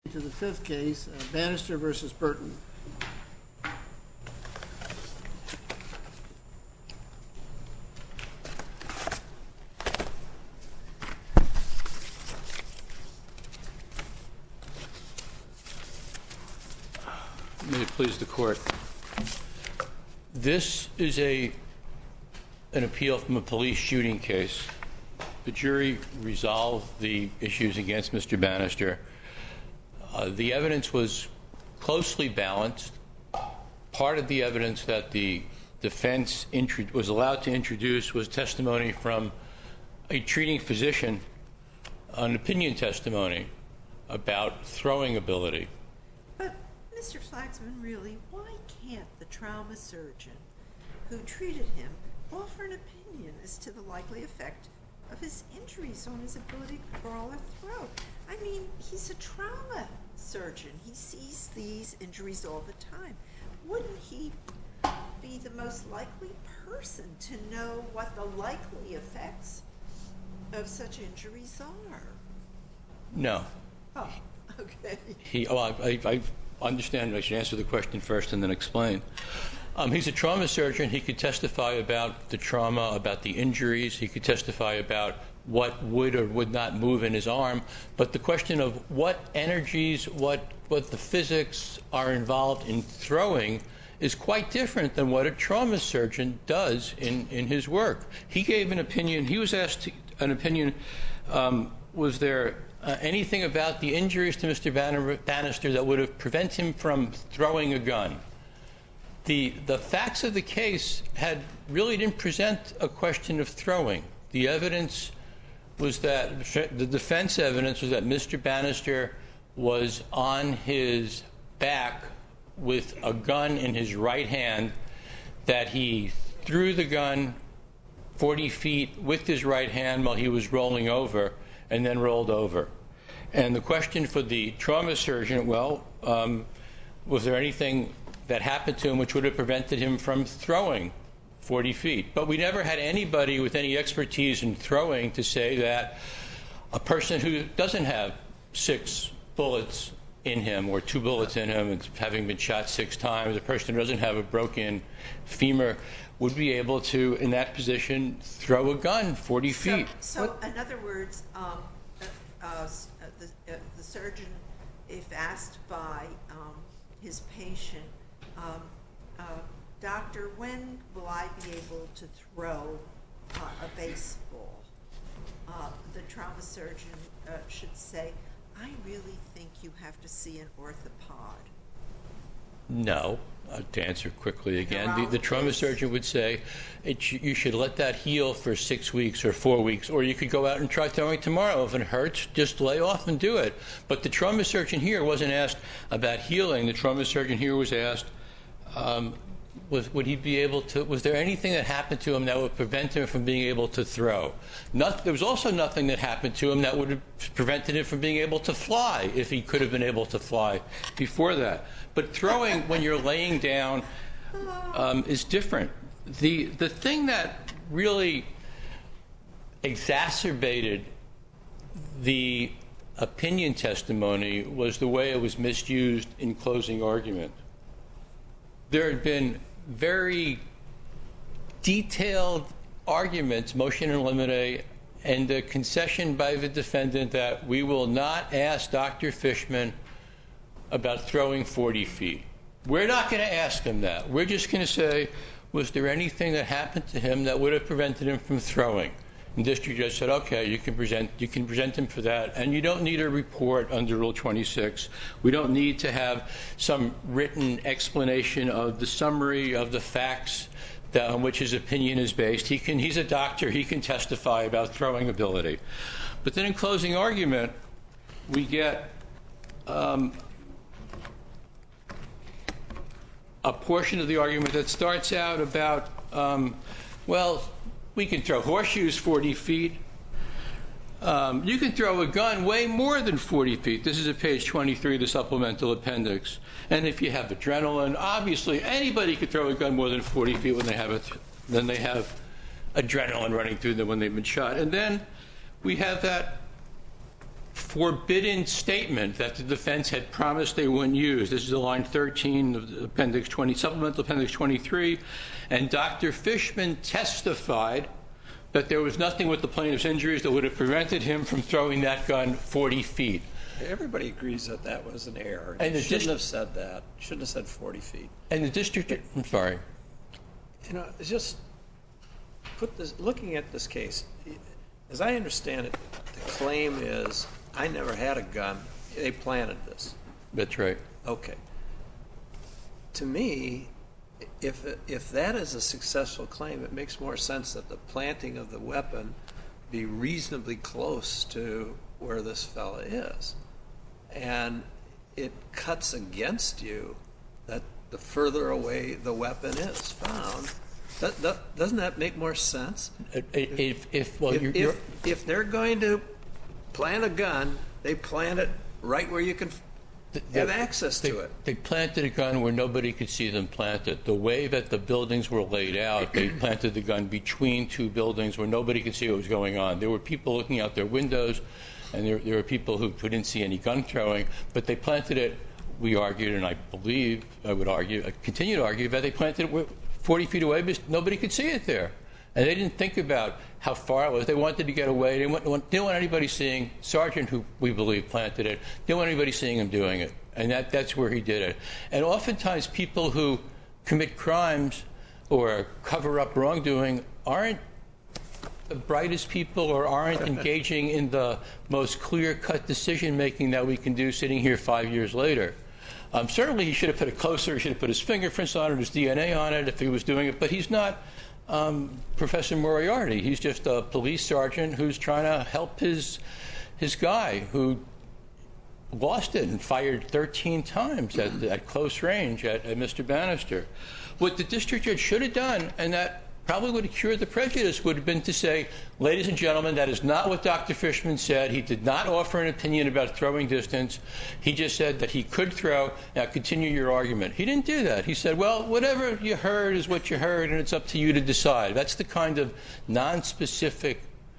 To the fifth case, Bannister versus Burton. May it please the court. This is an appeal from a police shooting case. The jury resolved the issues against Mr. Bannister. The evidence was closely balanced. Part of the evidence that the defense was allowed to introduce was testimony from a treating physician, an opinion testimony about throwing ability. But, Mr. Flaxman, really, why can't the trauma surgeon who treated him offer an opinion as to the likely effect of his injuries on his ability to crawl or throw? I mean, he's a trauma surgeon. He sees these injuries all the time. Wouldn't he be the most likely person to know what the likely effects of such injuries are? No. Oh, okay. I understand. I should answer the question first and then explain. He's a trauma surgeon. He could testify about the trauma, about the injuries. He could testify about what would or would not move in his arm. But the question of what energies, what the physics are involved in throwing is quite different than what a trauma surgeon does in his work. He gave an opinion. He was asked an opinion. Was there anything about the injuries to Mr. Bannister that would have prevented him from throwing a gun? The facts of the case really didn't present a question of throwing. The evidence was that the defense evidence was that Mr. Bannister was on his back with a gun in his right hand, that he threw the gun 40 feet with his right hand while he was rolling over and then rolled over. And the question for the trauma surgeon, was there anything that happened to him which would have prevented him from throwing 40 feet? But we never had anybody with any expertise in throwing to say that a person who doesn't have 6 bullets in him or 2 bullets in him and having been shot 6 times, a person who doesn't have a broken femur would be able to, in that position, throw a gun 40 feet. So in other words, the surgeon, if asked by his patient, doctor, when will I be able to throw a baseball? The trauma surgeon should say, I really think you have to see an orthopod. No. To answer quickly again, the trauma surgeon would say you should let that heal for 6 weeks or 4 weeks, or you could go out and try throwing tomorrow. If it hurts, just lay off and do it. But the trauma surgeon here wasn't asked about healing. The trauma surgeon here was asked, would he be able to, was there anything that happened to him that would prevent him from being able to throw? There was also nothing that happened to him that would have prevented him from being able to fly, if he could have been able to fly before that. But throwing when you're laying down is different. The thing that really exacerbated the opinion testimony was the way it was misused in closing argument. There had been very detailed arguments, motion in limine, and the concession by the defendant that we will not ask Dr. Fishman about throwing 40 feet. We're not going to ask him that. We're just going to say, was there anything that happened to him that would have prevented him from throwing? And the district judge said, okay, you can present him for that, and you don't need a report under Rule 26. We don't need to have some written explanation of the summary of the facts on which his opinion is based. He's a doctor. He can testify about throwing ability. But then in closing argument, we get a portion of the argument that starts out about, we can throw horseshoes 40 feet. You can throw a gun way more than 40 feet. This is at page 23 of the supplemental appendix. And if you have adrenaline, obviously anybody could throw a gun more than 40 feet when they have adrenaline running through them when they've been shot. And then we have that forbidden statement that the defense had promised they wouldn't use. This is line 13 of the Appendix 20, Supplemental Appendix 23. And Dr. Fishman testified that there was nothing with the plaintiff's injuries that would have prevented him from throwing that gun 40 feet. Everybody agrees that that was an error. And You shouldn't have said that. You shouldn't have said 40 feet. And the district, I'm sorry. You know, it's just looking at this case, as I understand it, the claim is, I never had a gun. They planted this. That's right. Okay. To me, if that is a successful claim, it makes more sense that the planting of the weapon be reasonably close to where this fella is. And it cuts against you that the further away the weapon is found. Doesn't that make more sense? If they're going to plant a gun, they plant it right where you can have access to it. They planted a gun where nobody could see them plant it. The way that the buildings were laid out, they planted the gun between two buildings where nobody could see what was going on. There were people looking out their windows, and there were people who didn't see any gun throwing, but they planted it, we argued, and I continue to argue, that they planted it 40 feet away because nobody could see it there. And they didn't think about how far it was. They wanted to get away. They didn't want anybody seeing. Sergeant, who we believe planted it, didn't want anybody seeing him doing it. And that's where he did it. And oftentimes people who commit crimes or cover up wrongdoing aren't the brightest people or aren't engaging in the most clear-cut decision-making that we can do sitting here 5 years later. Certainly he should have put it closer. He should have put his fingerprints on it, his DNA on it if he was doing it. But he's not Professor Moriarty. He's just a police sergeant who's trying to help his guy who lost it and fired 13 times at close range at Mr. Bannister. What the district judge should have done, and that probably would have cured the prejudice, would have been to say, ladies and gentlemen, that is not what Dr. Fishman said. He did not offer an opinion about throwing distance. He just said that he could throw. Now continue your argument. He didn't do that. He said, well, whatever you heard is what you heard, and it's up to you to decide. That's the kind of nonspecific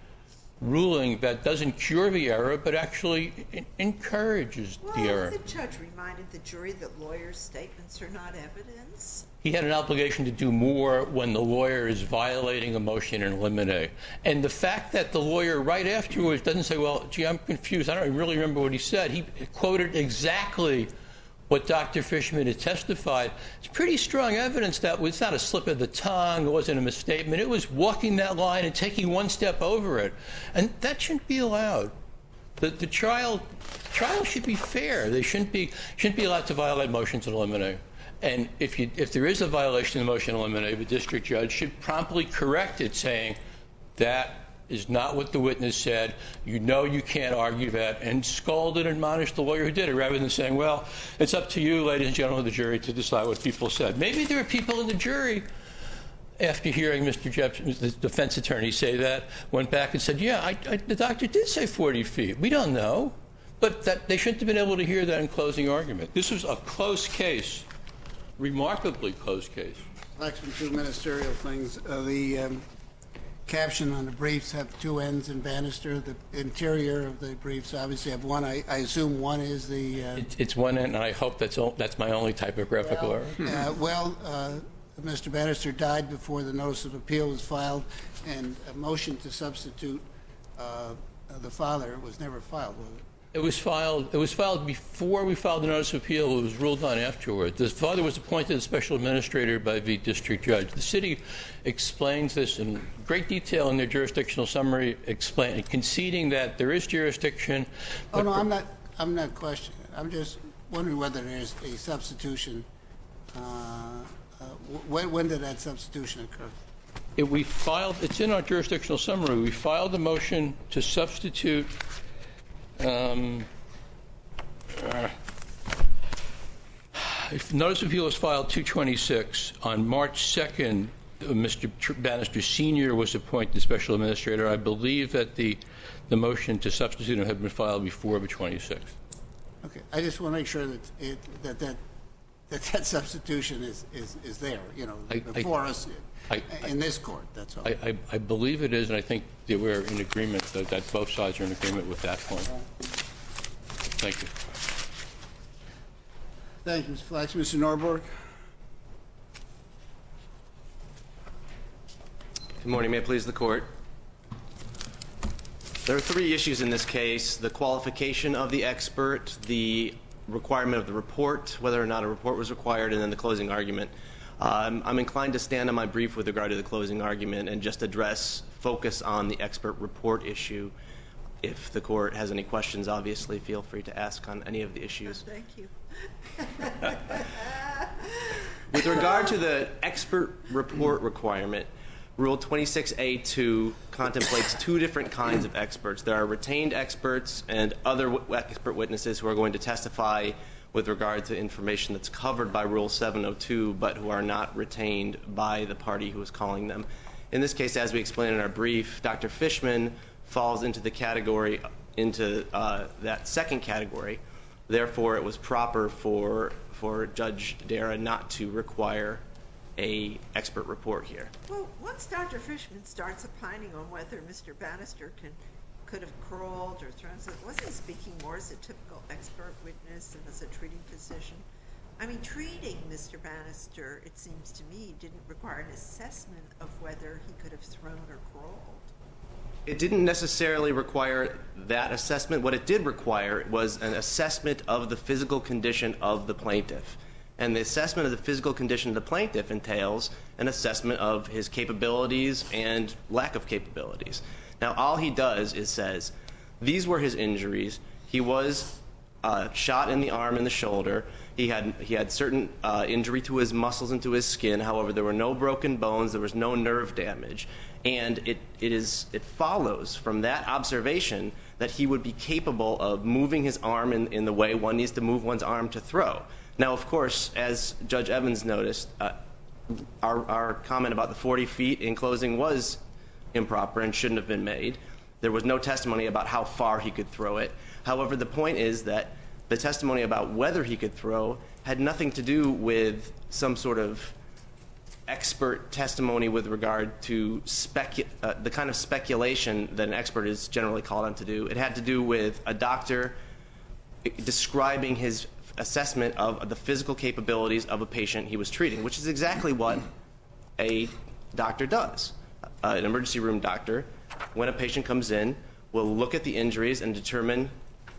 ruling that doesn't cure the error, but actually encourages the error. Well, the judge reminded the jury that lawyers' statements are not evidence. He had an obligation to do more when the lawyer is violating a motion in limine. And the fact that the lawyer right afterwards doesn't say, well, gee, I'm confused. I don't really remember what he said. He quoted exactly what Dr. Fishman had testified. It's pretty strong evidence that it's not a slip of the tongue. It wasn't a misstatement. It was walking that line and taking one step over it. And that shouldn't be allowed. The trial should be fair. They shouldn't be allowed to violate motions in limine. And if there is a violation of the motion in limine, the district judge should promptly correct it, saying that is not what the witness said. You know you can't argue that, and scold and admonish the lawyer who did it, rather than saying, well, it's up to you, ladies and gentlemen of the jury, to decide what people said. Maybe there are people in the jury, after hearing Mr. Jepson, the defense attorney, say that, went back and said, yeah, the doctor did say 40 feet. We don't know. But they shouldn't have been able to hear that in closing argument. This was a close case, remarkably close case. Flaxman, two ministerial things. The caption on the briefs have two ends in Bannister. The interior of the briefs obviously have one. I assume one is the... It's one end, and I hope that's my only typographical error. Mr. Bannister died before the notice of appeal was filed, and a motion to substitute the father was never filed, was it? It was filed before we filed the notice of appeal. It was ruled on afterward. The father was appointed as special administrator by the district judge. The city explains this in great detail in their jurisdictional summary, conceding that there is jurisdiction. Oh no, I'm not questioning it. I'm just wondering whether there's a substitution. When did that substitution occur? It's in our jurisdictional summary. We filed the motion to substitute. If notice of appeal was filed 2/26, on March 2nd, Mr. Bannister Sr. was appointed special administrator. I believe that the motion to substitute him had been filed before the 26th. Okay, I just want to make sure that substitution is there, before us in this court. That's all. I believe it is, and I think that we're in agreement that both sides are in agreement with that point. Thank you. Thank you, Mr. Flax. Mr. Norberg? Good morning. May it please the Court. There are three issues in this case: the qualification of the expert, the requirement of the report, whether or not a report was required, and then the closing argument. I'm inclined to stand on my brief with regard to the closing argument and just focus on the expert report issue. If the Court has any questions, obviously, feel free to ask on any of the issues. Thank you. With regard to the expert report requirement, Rule 26A2 contemplates two different kinds of experts. There are retained experts and other expert witnesses who are going to testify with regard to information that's covered by Rule 702, but who are not retained by the party who is calling them. In this case, as we explained in our brief, Dr. Fishman falls into the category, into that second category. Therefore, it was proper for Judge Dara not to require a expert report here. Well, once Dr. Fishman starts opining on whether Mr. Bannister could have crawled or thrown something, wasn't he speaking more as a typical expert witness than as a treating physician? I mean, treating Mr. Bannister, it seems to me, didn't require an assessment of whether he could have thrown or crawled. It didn't necessarily require that assessment. What it did require was an assessment of the physical condition of the plaintiff. And the assessment of the physical condition of the plaintiff entails an assessment of his capabilities and lack of capabilities. Now, all he does is says, these were his injuries. He was shot in the arm and the shoulder. He had certain injury to his muscles and to his skin. However, there were no broken bones. There was no nerve damage. And it follows from that observation that he would be capable of moving his arm in the way one needs to move one's arm to throw. Now, of course, as Judge Evans noticed, our comment about the 40 feet in closing was improper and shouldn't have been made. There was no testimony about how far he could throw it. However, the point is that the testimony about whether he could throw had nothing to do with some sort of expert testimony with regard to the kind of speculation that an expert is generally called on to do. It had to do with a doctor describing his assessment of the physical capabilities of a patient he was treating, which is exactly what a doctor does. An emergency room doctor, when a patient comes in, will look at the injuries and determine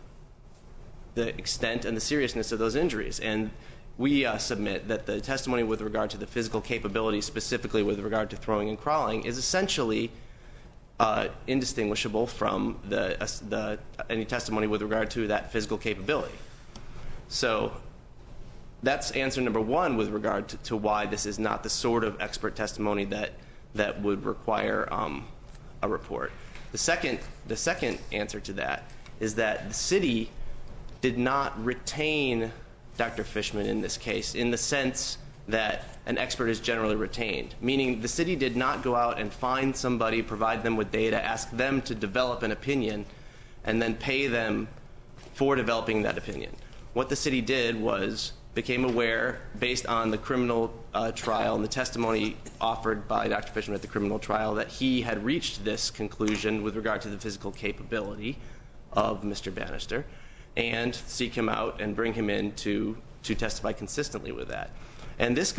the extent and the seriousness of those injuries. And we submit that the testimony with regard to the physical capabilities, specifically with regard to throwing and crawling, is essentially indistinguishable from any testimony with regard to that physical capability. So that's answer number one with regard to why this is not the sort of expert testimony that would require a report. The second answer to that is that the city did not retain Dr. Fishman in this case in the sense that an expert is generally retained, meaning the city did not go out and find somebody, provide them with data, ask them to develop an opinion, and then pay them for developing that opinion. What the city did was became aware, based on the criminal trial and the testimony offered by Dr. Fishman at the criminal trial, that he had reached this conclusion with regard to the physical capability of Mr. Bannister, and seek him out and bring him in to testify consistently with that. And this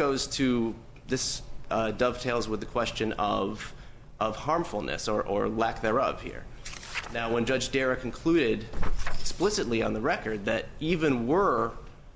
dovetails with the question of harmfulness or lack thereof here. Now, when Judge Dara concluded explicitly on the record that even were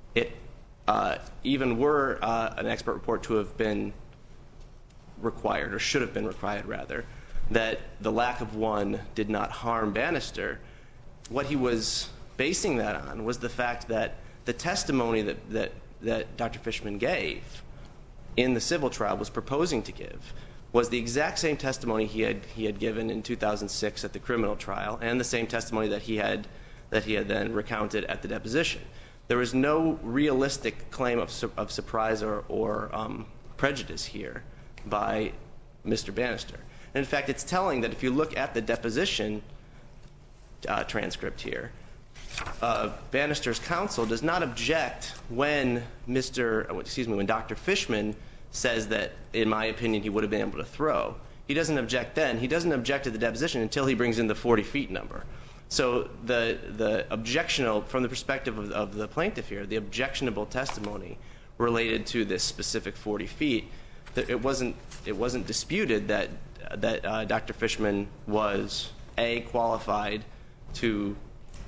an expert report to have been required, or should have been required rather, that the lack of one did not harm Bannister, what he was basing that on was the fact that the testimony that Dr. Fishman gave in the civil trial, was proposing to give, was the exact same testimony he had given in 2006 at the criminal trial, and the same testimony that he had then recounted at the deposition. There was no realistic claim of surprise or prejudice here by Mr. Bannister. And in fact, it's telling that if you look at the deposition transcript here, Bannister's counsel does not object when Dr. Fishman says that, in my opinion, he would have been able to throw. He doesn't object then. He doesn't object to the deposition until he brings in the 40 feet number. So the objectionable, from the perspective of the plaintiff here, the objectionable testimony related to this specific 40 feet, that it wasn't disputed that Dr. Fishman was A, qualified to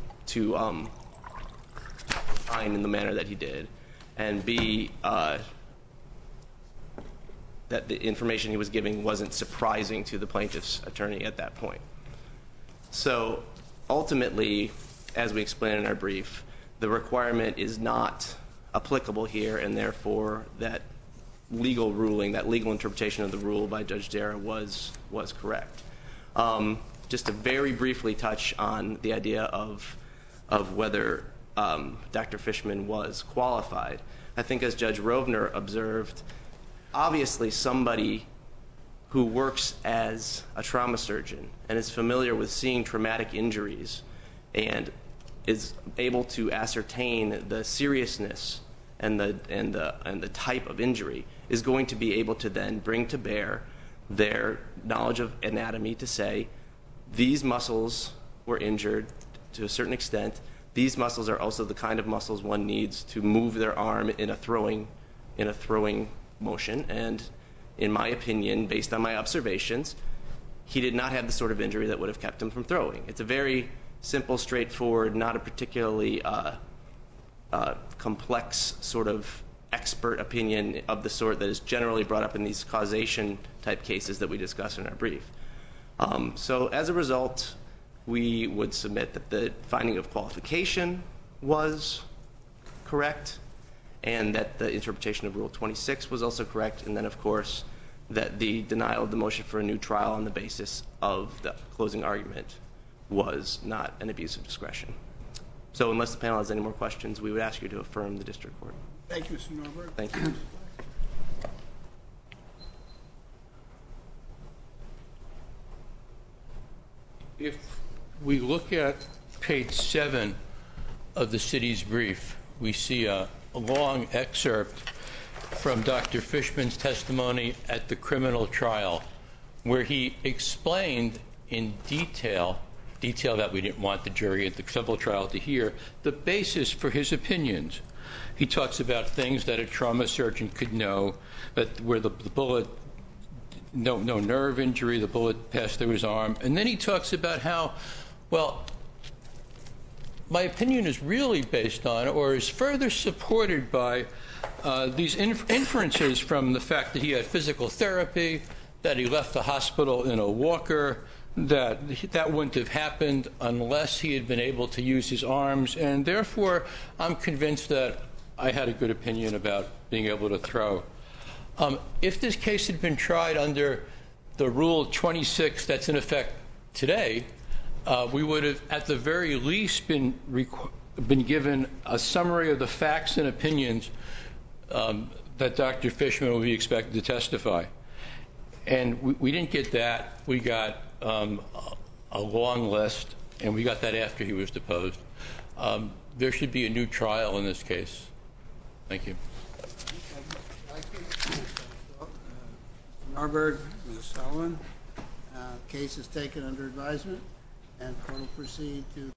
find in the manner that he did, and B, that the information he was giving wasn't surprising to the plaintiff's attorney at that point. So ultimately, as we explained in our brief, the requirement is not applicable here, and therefore that legal ruling, that legal interpretation of the rule by Judge Dara was correct. Just to very briefly touch on the idea of whether Dr. Fishman was qualified. I think, as Judge Rovner observed, obviously somebody who works as a trauma surgeon and is familiar with seeing traumatic injuries and is able to ascertain the seriousness and the type of injury is going to be able to then bring to bear their knowledge of anatomy to say, these muscles were injured to a certain extent. These muscles are also the kind of muscles one needs to move their arm in a throwing motion. And in my opinion, based on my observations, he did not have the sort of injury that would have kept him from throwing. It's a very simple, straightforward, not a particularly complex sort of expert opinion of the sort that is generally brought up in these causation type cases that we discuss in our brief. So as a result, we would submit that the finding of qualification was correct, and that the interpretation of Rule 26 was also correct, and then, of course, that the denial of the motion for a new trial on the basis of the closing argument was not an abuse of discretion. So unless the panel has any more questions, we would ask you to affirm the district court. Thank you, Mr. Norberg. Thank you. If we look at page 7 of the city's brief, we see a long excerpt from Dr. Fishman's testimony at the criminal trial, where he explained in detail that we didn't want the jury at the civil trial to hear, the basis for his opinions. He talks about things that a trauma surgeon could know, that where the bullet, no nerve injury, the bullet passed through his arm. And then he talks about how, well, my opinion is really based on, or is further supported by, these inferences from the fact that he had physical therapy, that he left the hospital in a walker, that wouldn't have happened unless he had been able to use his arms, and therefore I'm convinced that I had a good opinion about being able to throw. If this case had been tried under the Rule 26 that's in effect today, we would have at the very least been given a summary of the facts and opinions that Dr. Fishman would be expected to testify. And we didn't get that. We got a long list, and we got that after he was deposed. There should be a new trial in this case. Thank you. Norberg, Ms. Sullivan, case is taken under advisement, and court will proceed to